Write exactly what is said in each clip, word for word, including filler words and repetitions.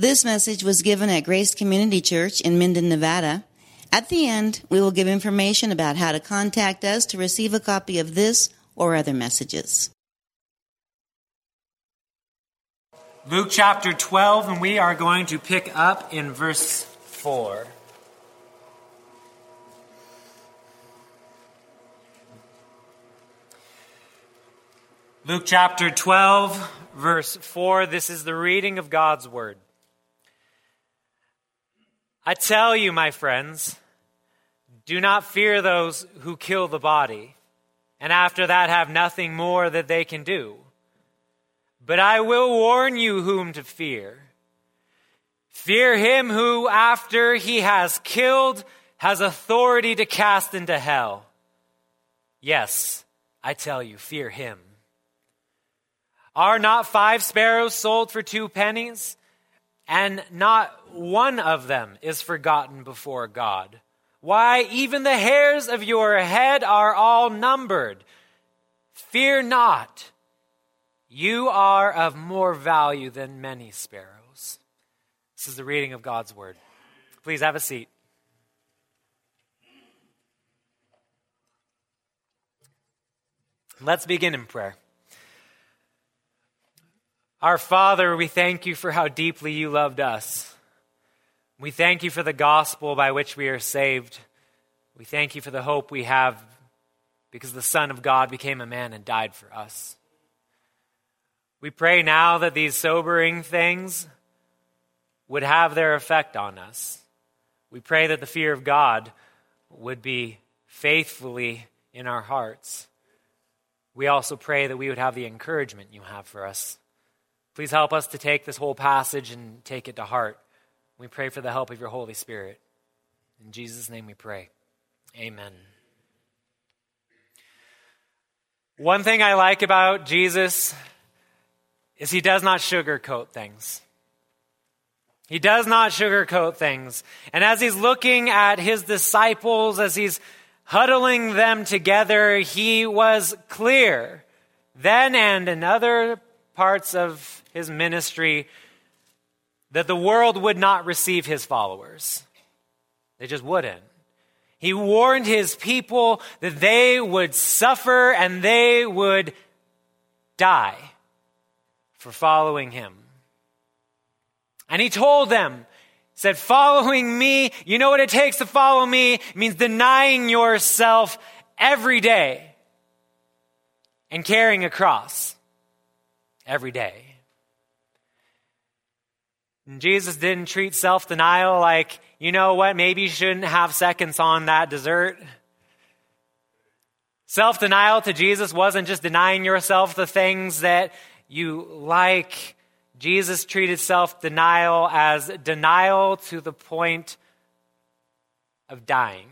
This message was given at Grace Community Church in Minden, Nevada. At the end, we will give information about how to contact us to receive a copy of this or other messages. Luke chapter twelve, and we are going to pick up in verse four. Luke chapter twelve, verse four, this is the reading of God's word. I tell you, my friends, do not fear those who kill the body, and after that have nothing more that they can do. But I will warn you whom to fear. Fear him who, after he has killed, has authority to cast into hell. Yes, I tell you, fear him. Are not five sparrows sold for two pennies? And not one of them is forgotten before God. Why, even the hairs of your head are all numbered. Fear not. You are of more value than many sparrows. This is the reading of God's word. Please have a seat. Let's begin in prayer. Our Father, we thank you for how deeply you loved us. We thank you for the gospel by which we are saved. We thank you for the hope we have because the Son of God became a man and died for us. We pray now that these sobering things would have their effect on us. We pray that the fear of God would be faithfully in our hearts. We also pray that we would have the encouragement you have for us. Please help us to take this whole passage and take it to heart. We pray for the help of your Holy Spirit. In Jesus' name we pray. Amen. One thing I like about Jesus is he does not sugarcoat things. He does not sugarcoat things. And as he's looking at his disciples, as he's huddling them together, he was clear then and in other parts of his ministry that the world would not receive his followers. They just wouldn't. He warned his people that they would suffer and they would die for following him. And he told them, he said, following me, you know what it takes to follow me? It means denying yourself every day and carrying a cross every day. And Jesus didn't treat self-denial like, you know what, maybe you shouldn't have seconds on that dessert. Self-denial to Jesus wasn't just denying yourself the things that you like. Jesus treated self-denial as denial to the point of dying.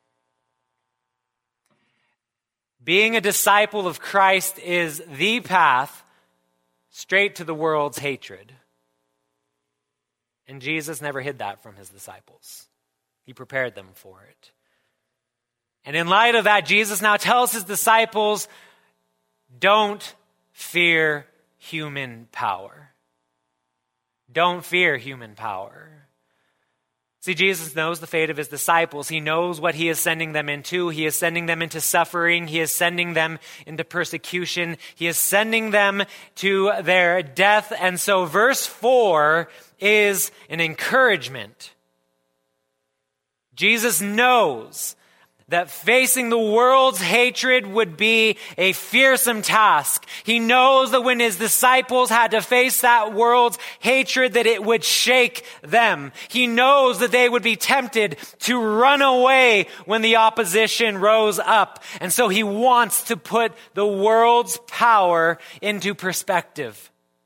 Being a disciple of Christ is the path straight to the world's hatred. And Jesus never hid that from his disciples. He prepared them for it. And in light of that, Jesus now tells his disciples, don't fear human power. Don't fear human power. See, Jesus knows the fate of his disciples. He knows what he is sending them into. He is sending them into suffering. He is sending them into persecution. He is sending them to their death. And so verse four is an encouragement. Jesus knows that facing the world's hatred would be a fearsome task. He knows that when his disciples had to face that world's hatred, that it would shake them. He knows that they would be tempted to run away when the opposition rose up. And so he wants to put the world's power into perspective.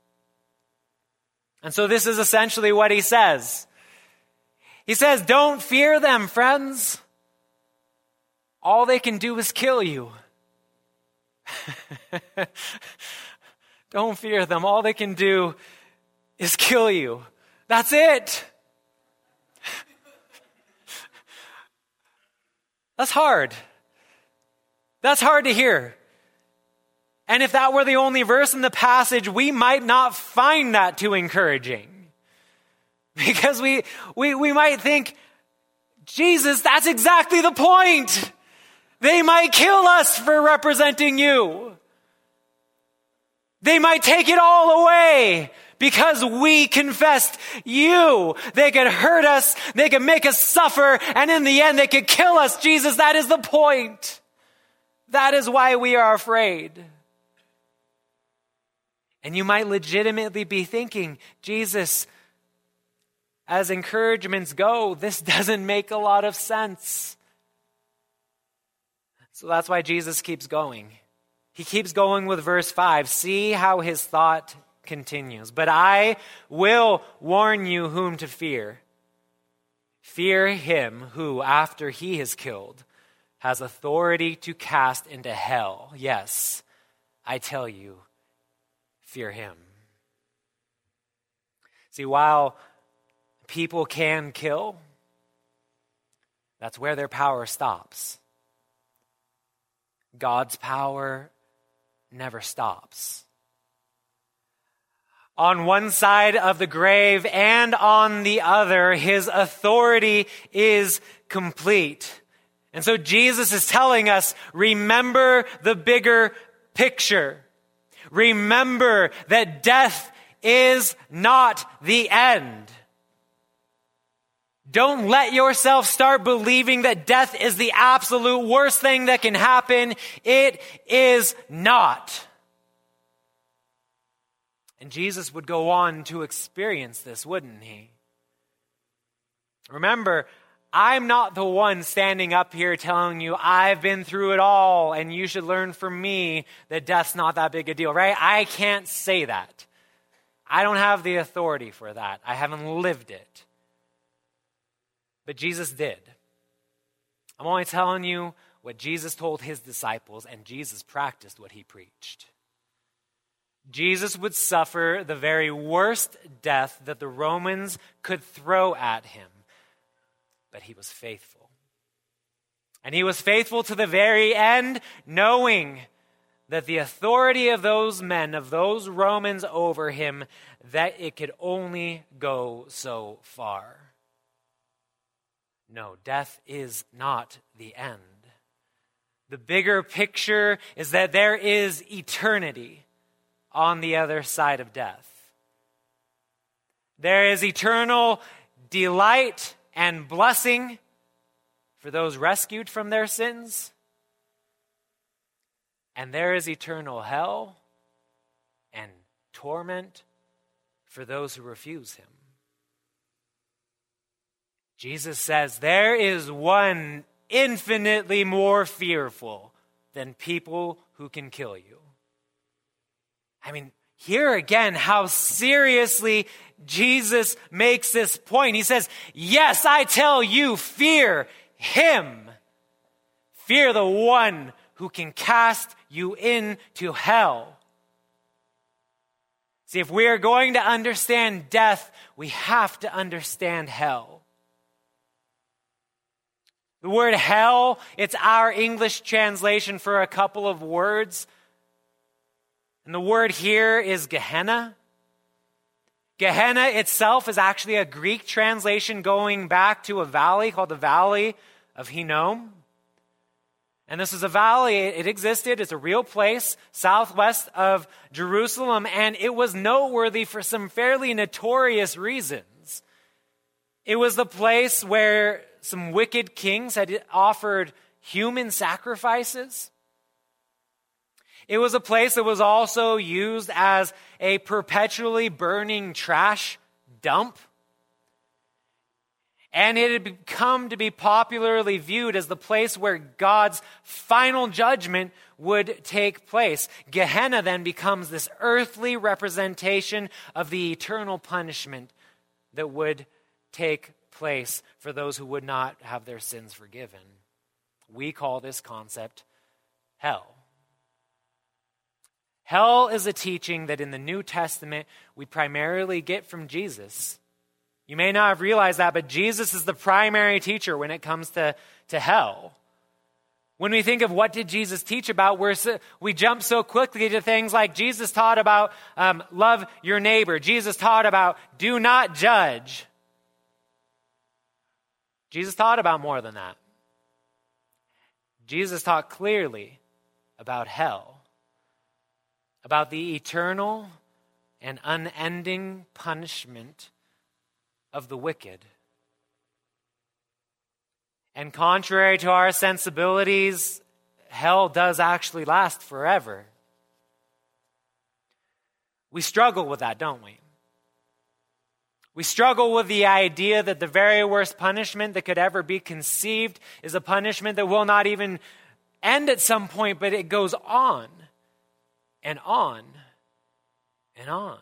And so this is essentially what he says. He says, don't fear them, friends. All they can do is kill you. Don't fear them. All they can do is kill you. That's it. That's hard. That's hard to hear. And if that were the only verse in the passage, we might not find that too encouraging. Because we, we, we might think, Jesus, that's exactly the point. They might kill us for representing you. They might take it all away because we confessed you. They could hurt us. They could make us suffer. And in the end, they could kill us. Jesus, that is the point. That is why we are afraid. And you might legitimately be thinking, Jesus, as encouragements go, this doesn't make a lot of sense. So that's why Jesus keeps going. He keeps going with verse five. See how his thought continues. But I will warn you whom to fear. Fear him who, after he is killed, has authority to cast into hell. Yes, I tell you, fear him. See, while people can kill, that's where their power stops. God's power never stops. On one side of the grave and on the other, his authority is complete. And so Jesus is telling us, remember the bigger picture. Remember that death is not the end. Don't let yourself start believing that death is the absolute worst thing that can happen. It is not. And Jesus would go on to experience this, wouldn't he? Remember, I'm not the one standing up here telling you I've been through it all and you should learn from me that death's not that big a deal, right? I can't say that. I don't have the authority for that. I haven't lived it. But Jesus did. I'm only telling you what Jesus told his disciples, and Jesus practiced what he preached. Jesus would suffer the very worst death that the Romans could throw at him, but he was faithful. And he was faithful to the very end, knowing that the authority of those men, of those Romans over him, that it could only go so far. No, death is not the end. The bigger picture is that there is eternity on the other side of death. There is eternal delight and blessing for those rescued from their sins. And there is eternal hell and torment for those who refuse him. Jesus says there is one infinitely more fearful than people who can kill you. I mean, here again, how seriously Jesus makes this point. He says, yes, I tell you, fear him. Fear the one who can cast you into hell. See, if we are going to understand death, we have to understand hell. The word hell, it's our English translation for a couple of words. And the word here is Gehenna. Gehenna itself is actually a Greek translation going back to a valley called the Valley of Hinnom. And this is a valley, it existed, it's a real place, southwest of Jerusalem, and it was noteworthy for some fairly notorious reasons. It was the place where some wicked kings had offered human sacrifices. It was a place that was also used as a perpetually burning trash dump. And it had come to be popularly viewed as the place where God's final judgment would take place. Gehenna then becomes this earthly representation of the eternal punishment that would take place for those who would not have their sins forgiven. We call this concept hell. Hell is a teaching that in the New Testament we primarily get from Jesus. You may not have realized that, but Jesus is the primary teacher when it comes to, to hell. When we think of what did Jesus teach about, we're so, we jump so quickly to things like Jesus taught about um, love your neighbor. Jesus taught about do not judge. Jesus taught about more than that. Jesus taught clearly about hell, about the eternal and unending punishment of the wicked. And contrary to our sensibilities, hell does actually last forever. We struggle with that, don't we? We struggle with the idea that the very worst punishment that could ever be conceived is a punishment that will not even end at some point, but it goes on and on and on.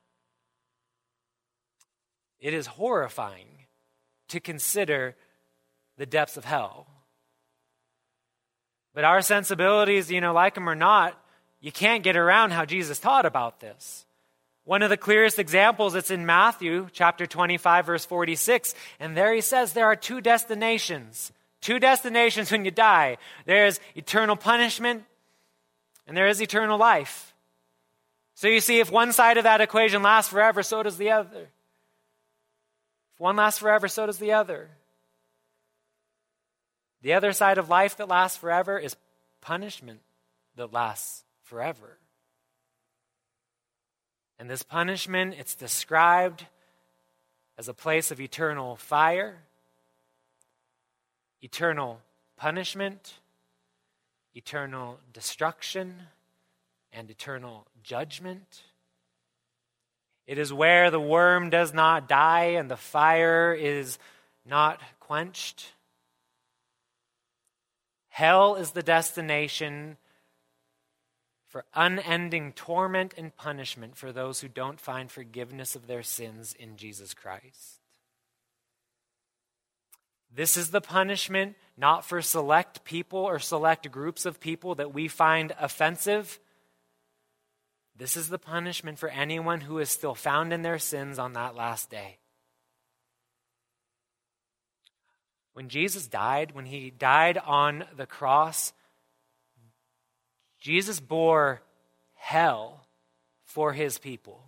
It is horrifying to consider the depths of hell. But our sensibilities, you know, like them or not, you can't get around how Jesus taught about this. One of the clearest examples, it's in Matthew chapter twenty-five, verse forty-six. And there he says there are two destinations. Two destinations when you die. There is eternal punishment and there is eternal life. So you see, if one side of that equation lasts forever, so does the other. If one lasts forever, so does the other. The other side of life that lasts forever is punishment that lasts forever. And this punishment, it's described as a place of eternal fire, eternal punishment, eternal destruction, and eternal judgment. It is where the worm does not die and the fire is not quenched. Hell is the destination for unending torment and punishment for those who don't find forgiveness of their sins in Jesus Christ. This is the punishment not for select people or select groups of people that we find offensive. This is the punishment for anyone who is still found in their sins on that last day. When Jesus died, when he died on the cross, Jesus bore hell for his people.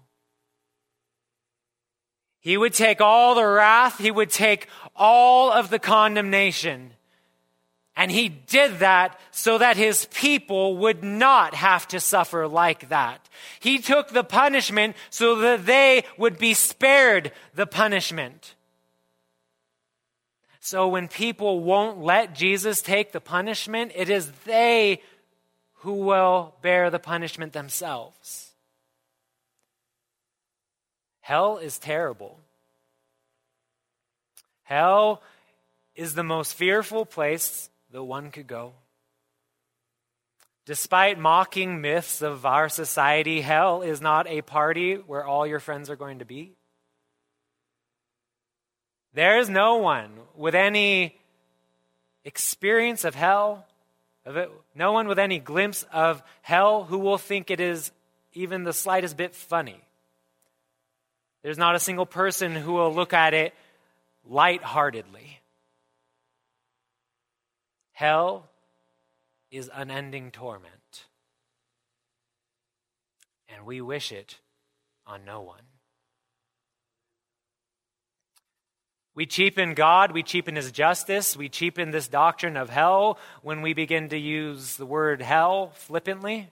He would take all the wrath, he would take all of the condemnation. And he did that so that his people would not have to suffer like that. He took the punishment so that they would be spared the punishment. So when people won't let Jesus take the punishment, it is they who will bear the punishment themselves. Hell is terrible. Hell is the most fearful place that one could go. Despite mocking myths of our society, hell is not a party where all your friends are going to be. There is no one with any experience of hell, of it, no one with any glimpse of hell who will think it is even the slightest bit funny. There's not a single person who will look at it lightheartedly. Hell is unending torment, and we wish it on no one. We cheapen God, we cheapen his justice, we cheapen this doctrine of hell when we begin to use the word hell flippantly.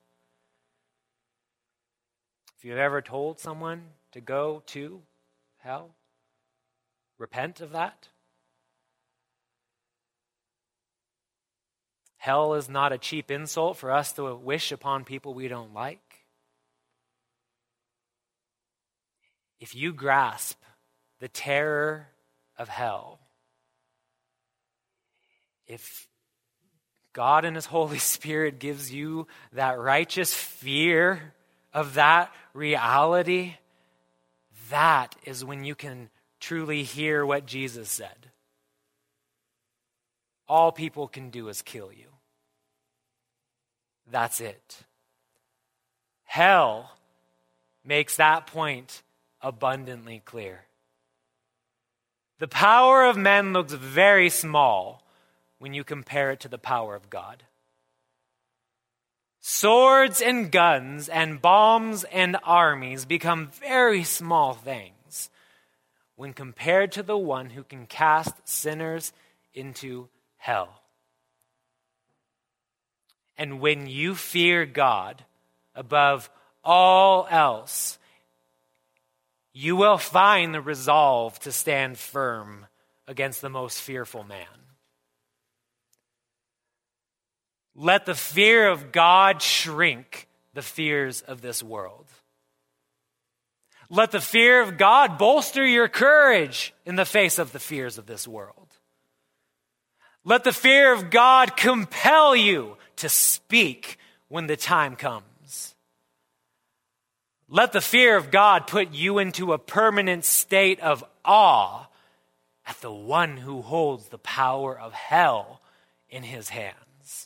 If you've ever told someone to go to hell, repent of that. Hell is not a cheap insult for us to wish upon people we don't like. If you grasp the terror of hell, if God in his Holy Spirit gives you that righteous fear of that reality, that is when you can truly hear what Jesus said. All people can do is kill you. That's it. Hell makes that point abundantly clear. The power of men looks very small when you compare it to the power of God. Swords and guns and bombs and armies become very small things when compared to the one who can cast sinners into hell. And when you fear God above all else, you will find the resolve to stand firm against the most fearful man. Let the fear of God shrink the fears of this world. Let the fear of God bolster your courage in the face of the fears of this world. Let the fear of God compel you to speak when the time comes. Let the fear of God put you into a permanent state of awe at the one who holds the power of hell in his hands.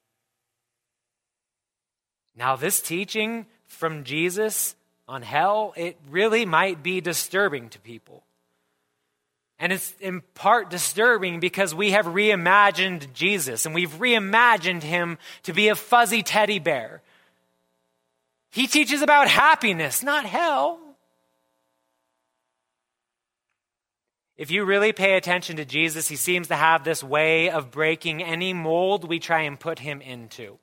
Now, this teaching from Jesus on hell, it really might be disturbing to people. And it's in part disturbing because we have reimagined Jesus, and we've reimagined him to be a fuzzy teddy bear. He teaches about happiness, not hell. If you really pay attention to Jesus, he seems to have this way of breaking any mold we try and put him into.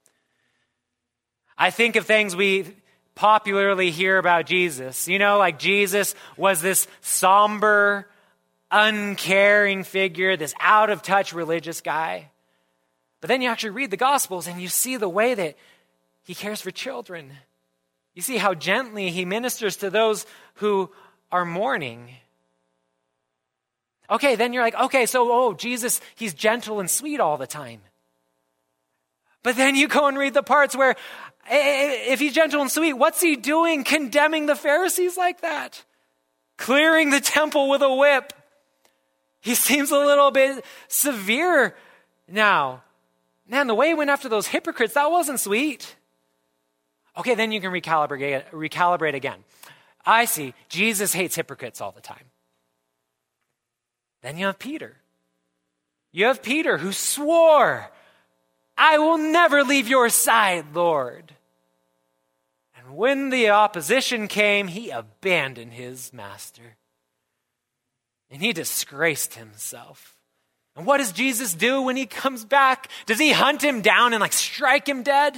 I think of things we popularly hear about Jesus. You know, like Jesus was this somber, uncaring figure, this out-of-touch religious guy. But then you actually read the Gospels and you see the way that he cares for children. You see how gently he ministers to those who are mourning. Okay, then you're like, okay, so, oh, Jesus, he's gentle and sweet all the time. But then you go and read the parts where, if he's gentle and sweet, what's he doing condemning the Pharisees like that? Clearing the temple with a whip. He seems a little bit severe now. Man, the way he went after those hypocrites, that wasn't sweet. Okay, then you can recalibrate, recalibrate again. I see, Jesus hates hypocrites all the time. Then you have Peter. You have Peter who swore, I will never leave your side, Lord. And when the opposition came, he abandoned his master. And he disgraced himself. And what does Jesus do when he comes back? Does he hunt him down and like strike him dead?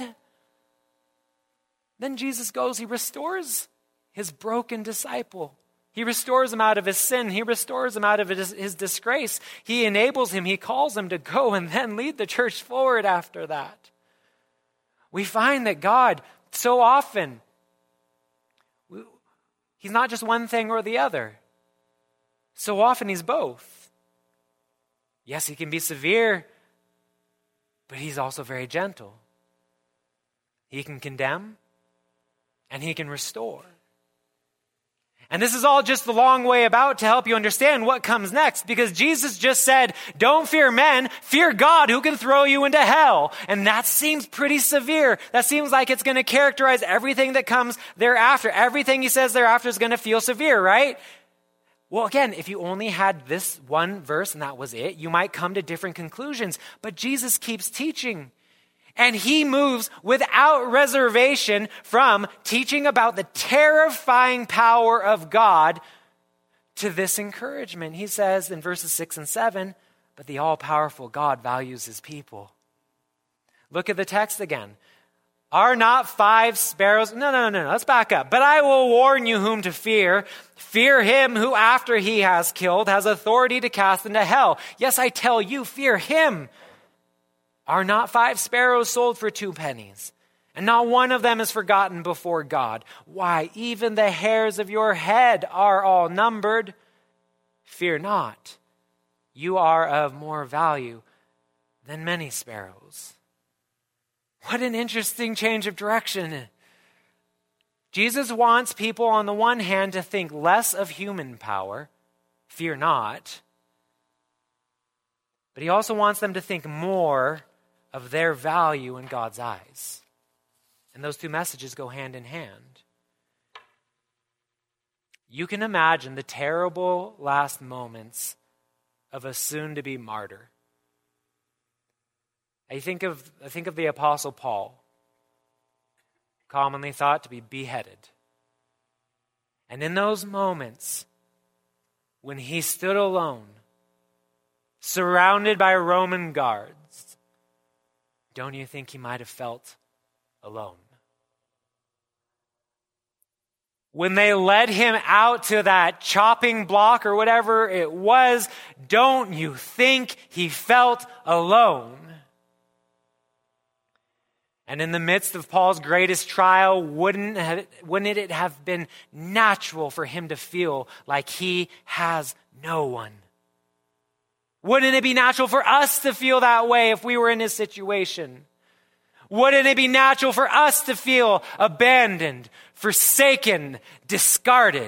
Then Jesus goes, he restores his broken disciple. He restores him out of his sin. He restores him out of his, his disgrace. He enables him. He calls him to go and then lead the church forward after that. We find that God so often, he's not just one thing or the other. So often he's both. Yes, he can be severe, but he's also very gentle. He can condemn and he can restore. And this is all just the long way about to help you understand what comes next, because Jesus just said, don't fear men, fear God who can throw you into hell. And that seems pretty severe. That seems like it's going to characterize everything that comes thereafter. Everything he says thereafter is going to feel severe, right? Well, again, if you only had this one verse and that was it, you might come to different conclusions. But Jesus keeps teaching. And he moves without reservation from teaching about the terrifying power of God to this encouragement. He says in verses six and seven, but the all-powerful God values his people. Look at the text again. Are not five sparrows? No, no, no, no. Let's back up. But I will warn you whom to fear. Fear him who after he has killed has authority to cast into hell. Yes, I tell you, fear him. Are not five sparrows sold for two pennies? And not one of them is forgotten before God. Why, even the hairs of your head are all numbered. Fear not. You are of more value than many sparrows. What an interesting change of direction. Jesus wants people on the one hand to think less of human power. Fear not. But he also wants them to think more of their value in God's eyes. And those two messages go hand in hand. You can imagine the terrible last moments of a soon-to-be martyr. I think of, I think of the Apostle Paul, commonly thought to be beheaded. And in those moments, when he stood alone, surrounded by Roman guards, don't you think he might have felt alone? When they led him out to that chopping block or whatever it was, don't you think he felt alone? And in the midst of Paul's greatest trial, wouldn't, have, wouldn't it have been natural for him to feel like he has no one? Wouldn't it be natural for us to feel that way if we were in his situation? Wouldn't it be natural for us to feel abandoned, forsaken, discarded?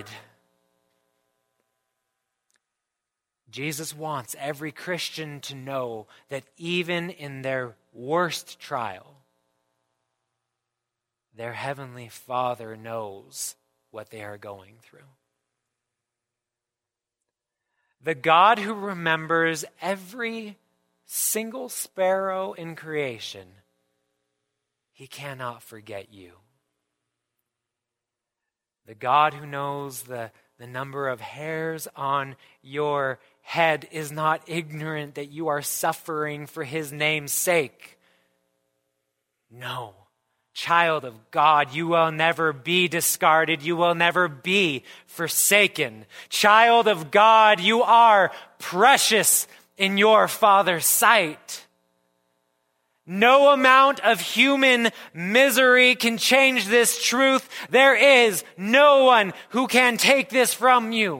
Jesus wants every Christian to know that even in their worst trial, their heavenly Father knows what they are going through. The God who remembers every single sparrow in creation, he cannot forget you. The God who knows the, the number of hairs on your head is not ignorant that you are suffering for his name's sake. No. Child of God, you will never be discarded. You will never be forsaken. Child of God, you are precious in your Father's sight. No amount of human misery can change this truth. There is no one who can take this from you.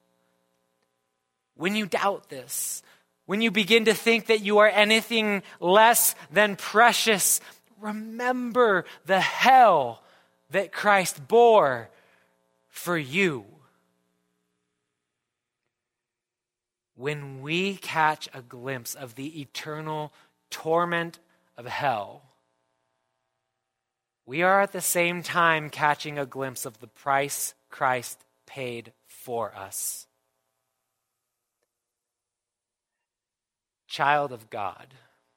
When you doubt this, when you begin to think that you are anything less than precious, remember the hell that Christ bore for you. When we catch a glimpse of the eternal torment of hell, we are at the same time catching a glimpse of the price Christ paid for us. Child of God,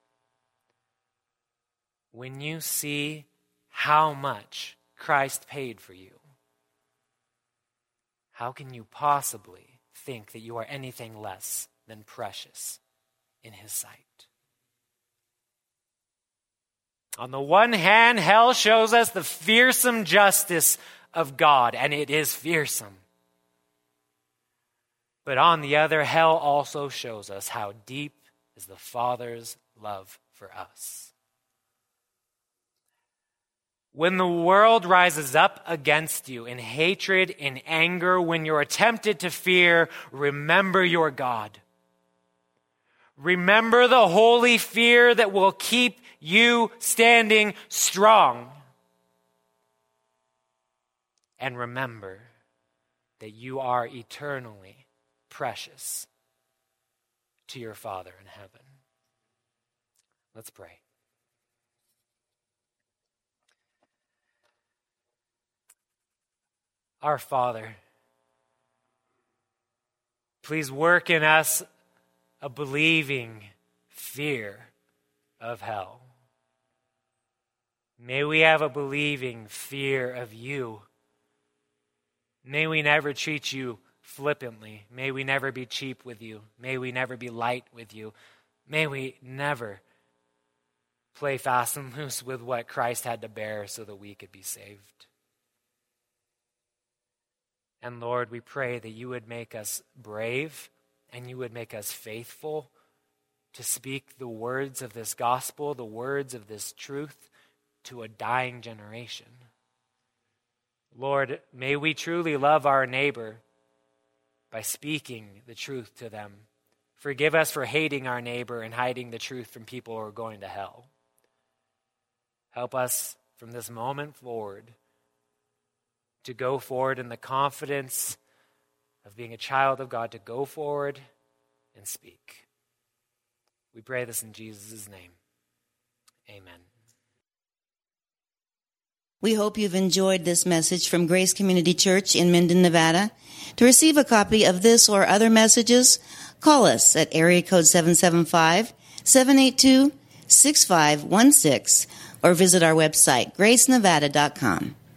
when you see how much Christ paid for you, how can you possibly think that you are anything less than precious in his sight? On the one hand, hell shows us the fearsome justice of God, and it is fearsome. But on the other, hell also shows us how deep is the Father's love for us. When the world rises up against you in hatred, in anger, when you're tempted to fear, remember your God. Remember the holy fear that will keep you standing strong. And remember that you are eternally precious to your Father in heaven. Let's pray. Our Father, please work in us a believing fear of hell. May we have a believing fear of you. May we never treat you flippantly. May we never be cheap with you. May we never be light with you. May we never play fast and loose with what Christ had to bear so that we could be saved. And Lord, we pray that you would make us brave and you would make us faithful to speak the words of this gospel, the words of this truth to a dying generation. Lord, may we truly love our neighbor by speaking the truth to them. Forgive us for hating our neighbor and hiding the truth from people who are going to hell. Help us from this moment forward to go forward in the confidence of being a child of God, to go forward and speak. We pray this in Jesus' name. Amen. We hope you've enjoyed this message from Grace Community Church in Minden, Nevada. To receive a copy of this or other messages, call us at area code seven seven five, seven eight two, six five one six or visit our website, grace nevada dot com.